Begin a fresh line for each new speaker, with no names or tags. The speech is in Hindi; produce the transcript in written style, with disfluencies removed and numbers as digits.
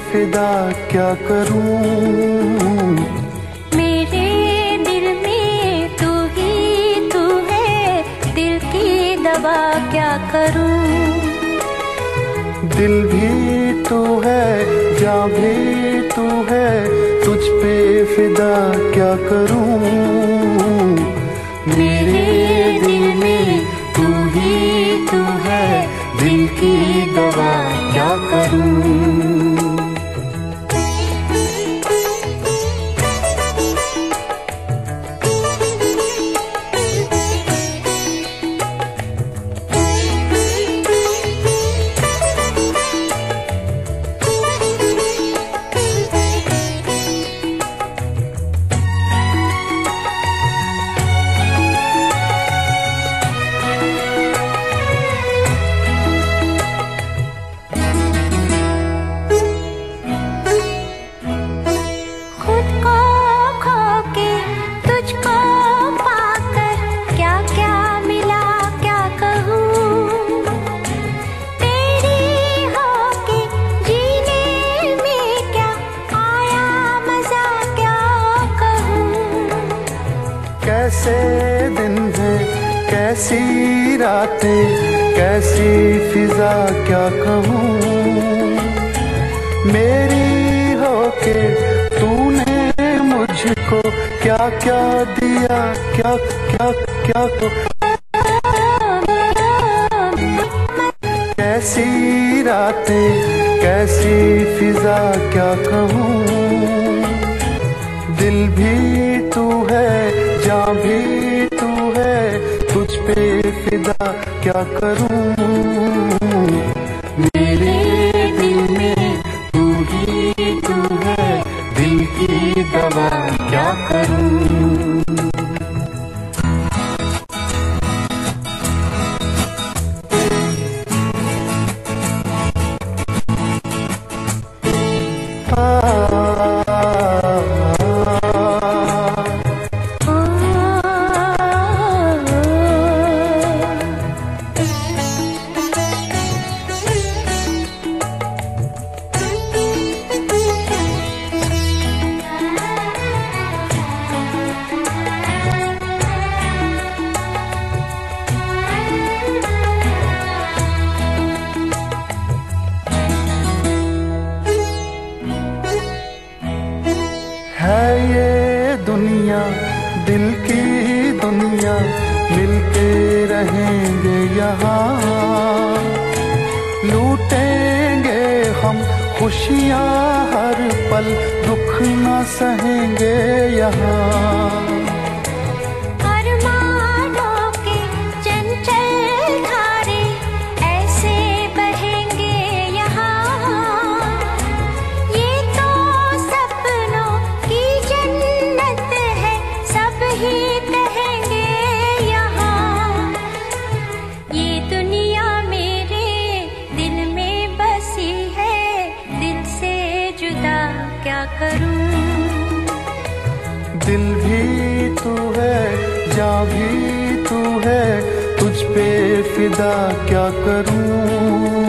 फिदा क्या करूं।
मेरे दिल में तू ही तू है, दिल की दवा क्या करूं।
दिल भी तू है, जान भी तू है, तुझ पे फिदा क्या करूं। मेरे दिल में तू ही तू है, दिल की दवा क्या करूं। कैसे दिन हैं, कैसी रातें, कैसी फिजा क्या कहूँ। मेरी होके तूने मुझको क्या क्या दिया, क्या क्या क्या कैसी रातें, कैसी फिजा क्या कहूँ। दिल भी तू है, जान भी तू है, तुझ पे फिदा क्या करूं। मेरे दिल में तू ही तू है, दिल की दवा क्या करूं। है ये दुनिया दिल की दुनिया, मिलते रहेंगे यहाँ। लूटेंगे हम खुशियाँ हर पल, दुख न सहेंगे यहाँ।
क्या करूं।
दिल भी तू है, जान भी तू है, तुझ पे फिदा क्या करूं।